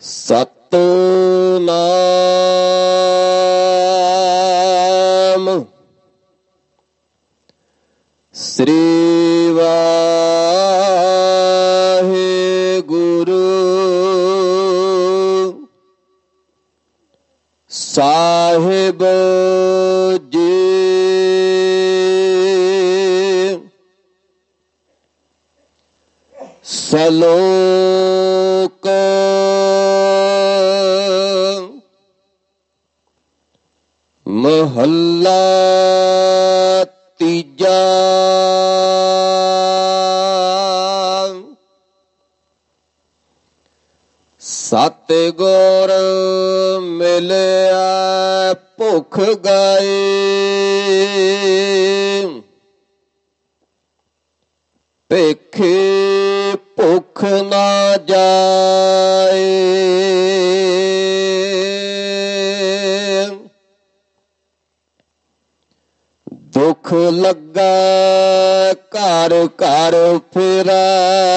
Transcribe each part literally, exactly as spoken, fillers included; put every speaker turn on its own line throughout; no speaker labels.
ਸਤਿਨਾਮ ਸ੍ਰੀ ਵਾਹਿਗੁਰੂ ਸਾਹਿਬ ਜੀ। ਸਲੋਕ ਮਹੱਲਾ ਤੀਜਾ। ਸਤਿਗੁਰ ਮਿਲਿਆ ਭੁਖ ਗਏ, ਭੇਖੇ ਭੁਖ ਨਾ ਜਾਏ। ਦੁੱਖ ਲੱਗਾ ਘਰ ਘਰ ਫਿਰੈ,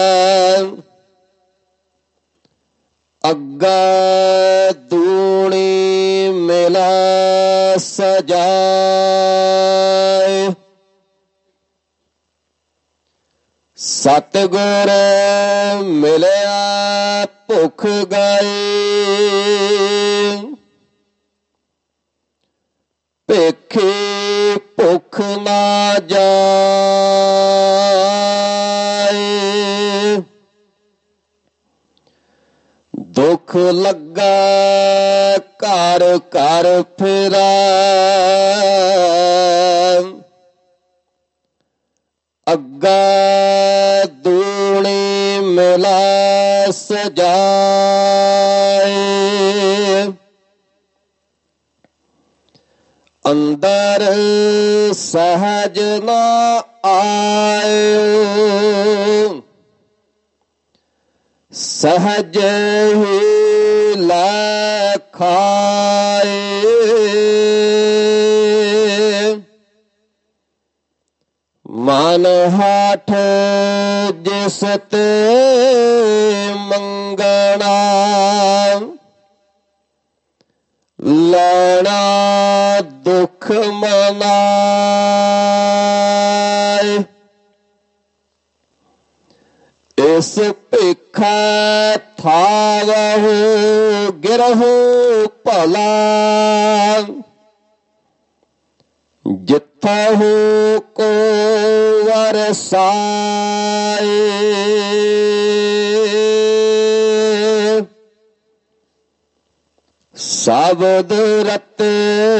ਅੱਗਾ ਦੂਣੀ ਮਿਲਾ ਸਜਾਏ। ਸਤਿਗੁਰ ਮਿਲਿਆ ਭੁਖ ਗਏ, ਭੇਖੇ ਭੁਖ ਨਾ ਜਾਏ। ਦੁੱਖ ਲੱਗਾ ਘਰ ਘਰ ਫਿਰੈ, ਅੱਗਾ ਦੂਣੀ ਮਿਲਾ ਸਜਾਏ। ਅੰਦਰ ਸਹਿਜ ਨਾ ਆਇਓ, ਸਹਿਜ ਹੀ ਲੈ ਖਾਏ। ਮਨ ਹਾਠ ਜਿਸ ਤੇ ਮੰਗਣਾ, ਲੈਣਾ ਦੁੱਖ ਮਨਾਏ। ਇਸ ਭੇਖਾ ਥਾਵਹੁ ਗਿਰਹੁ ਭਲਾ, ਜਿੱਥਹੁ ਕੋ ਵਰਸਾਏ। ਸ਼ਬਦ ਰਤੇ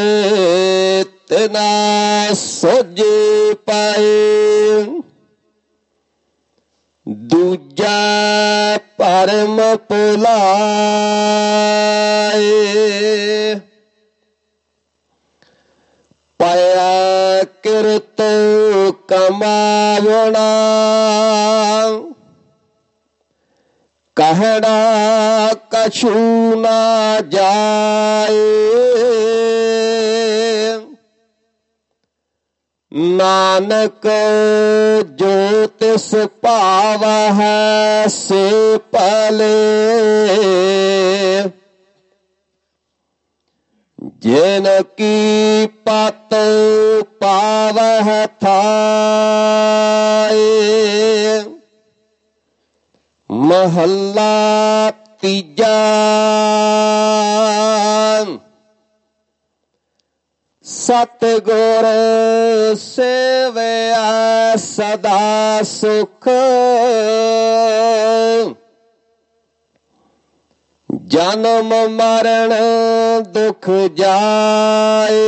ਤਿਨਾ ਸੋਝੀ ਪਾਏ, ਦੂਜਾ ਭਰਮ ਭੁਲਾਏ। ਪਾਇਆ ਕਿਰਤ ਕਮਾਵਣਾ, ਕਹਿਣਾ ਕਛੂ ਨਾ ਜਾਏ। ਨਾਨਕ ਜੋ ਤਿਸ ਭਾਵਹਿ ਸੇ ਭਲੇ, ਜਿਨ ਕੀ ਪਤ ਪਾਵਹਿ ਥਾਏ। ਮਹੱਲਾ ਤੀਜਾ। ਸਤਿਗੁਰ ਸੇਵਿਆ ਸਦਾ ਸੁਖ, ਜਨਮ ਮਰਨ ਦੁਖ ਜਾਏ।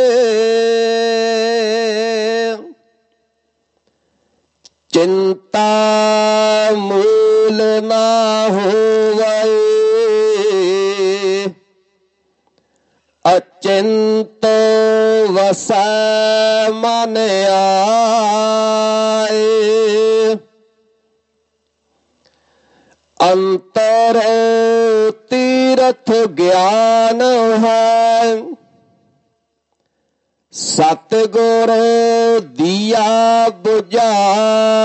ਚਿੰਤਾ ਮੂਲ ਨਾ ਹੋਵੈ, ਅਚਿੰਤ ਵਸੈ ਮਨ ਆਏ। ਅੰਤਰ ਤੀਰਥ ਗਿਆਨ ਹੈ, ਸਤਿਗੁਰ ਦੀਆ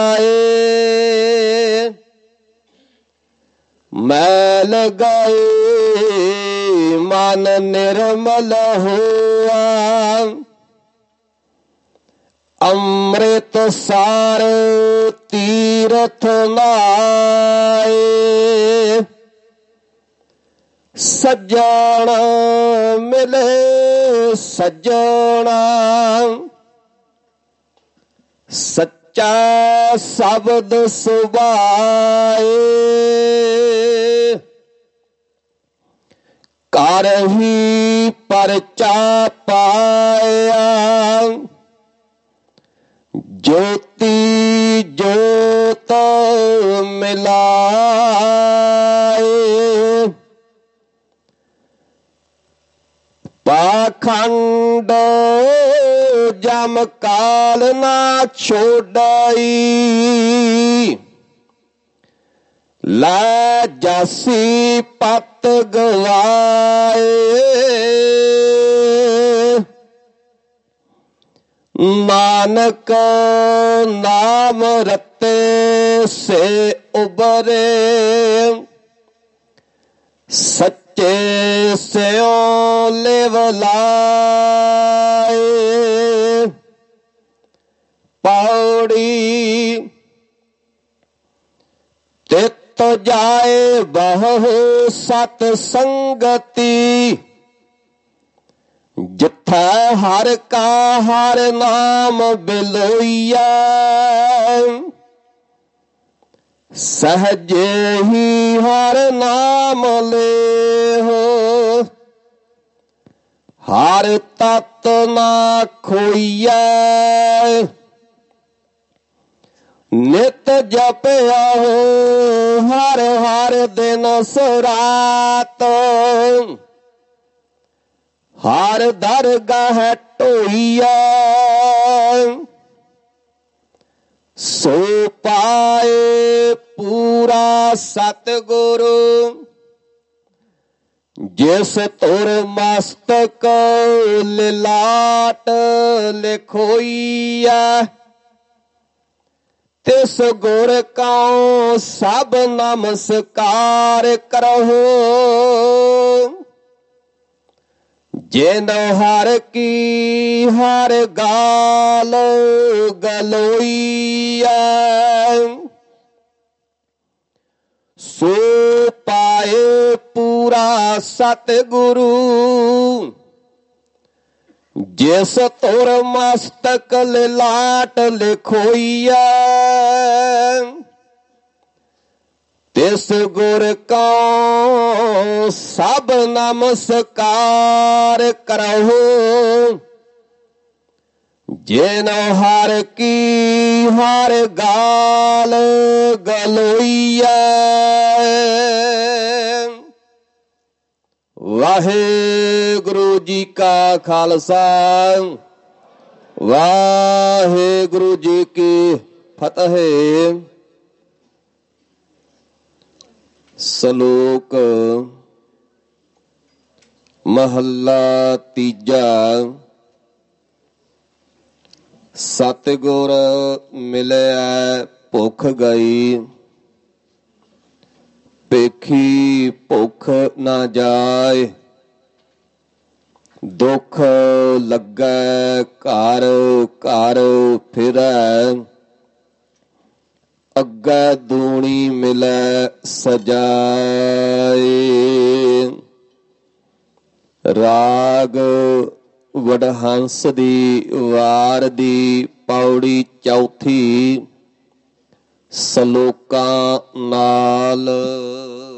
ਬੁਝਾਏ। ਮੈਲ ਗਏ ਮਨ ਨਿਰਮਲ ਹੋਆ। ਅੰਮ੍ਰਿਤ ਸਾਰ ਤੀਰਥ ਨਾਏ। ਸੱਜਣ ਮਿਲੇ ਸੱਜਣਾ ਸੱਚਾ ਸ਼ਬਦ ਸੁਭਾਏ। ਘਰ ਹੀ ਪਰਚਾ ਪਾਇਆ ਜੋਤੀ ਜੋਤ ਮਿਲਾਏ। ਪਾਖੰਡ ਜਮ ਕਾਲ ਨਾ ਛੋਡਾਈ। ਲੈ ਜਾਸੀ ਪਤ ਗਵਾਏ। ਨਾਨਕ ਨਾਮ ਰਤੇ ਸੇ ਉਬਰੇ। ਸੱਚੇ ਸਿਓ ਲਿਵ ਲਾਏ। ਪੌੜੀ ਤਿਤ ਜਾਏ ਬਹੁ ਸਤ ਸੰਗਤੀ। ਜਿੱਥੈ ਹਰ ਕਾ ਹਰ ਨਾਮ ਬਿਲੋਈਆ। ਸਹਜੇ ਹੀ ਹਰ ਨਾਮ ਲੇਹੋ। ਹਰ ਤਤ ਨਾ ਖੋਈਐ। ਨਿਤ ਜਪਿਆ ਹੋ ਹਰ ਹਰ ਦਿਨ ਸੁਰਾਤ। ਹਰ ਦਰਗਾਹ ਢੋਈਐ। ਸੋ ਪਾਏ ਪੂਰਾ ਸਤਿਗੁਰੂ। ਜਿਸ ਤੁਰ ਮਸਤਕ ਲਿਲਾਟ ਲਿਖੋਈਐ। ਤਿਸ ਗੁਰ ਕਉ ਸਭ ਨਮਸਕਾਰ ਕਰਹੁ। ਜਿਨ ਹਰ ਕੀ ਹਰ ਗਾਲ ਗਲੋਈਐ। ਸੋ ਪਾਏ ਪੂਰਾ ਸਤਿਗੁਰੂ। ਜਿਸ ਤੁਰ ਮਸਤਕ ਲਿਲਾਟ ਲਿਖੋਈਐ। ਤਿਸ ਗੁਰ ਕਉ ਸਭ ਨਮਸਕਾਰ ਕਰਹੁ। ਜਿਨ ਹਰ ਕੀ ਹਰ ਗਾਲ ਗਲੋਈਐ। ਵਾਹਿਗੁਰੂ ਜੀ ਕਾ ਖਾਲਸਾ ਵਾਹਿਗੁਰੂ ਜੀ ਕੀ ਫਤਿਹ। ਸ਼ਲੋਕ ਮਹੱਲਾ ਤੀਜਾ। ਸਤਿਗੁਰ ਮਿਲਿਆ ਭੁੱਖ ਗਈ। ਭੇਖੀ ਭੁੱਖ ਨਾ ਜਾਏ। ਦੁੱਖ ਲੱਗੈ ਘਰ ਘਰ ਫਿਰੈ। ਅੱਗੇ ਦੂਣੀ ਮਿਲੈ ਸਜਾਏ। ਰਾਗ ਵਡਹੰਸ ਦੀ ਵਾਰ ਦੀ ਪੌੜੀ ਚੌਥੀ। ਸਲੋਕਾਂ ਨਾਲ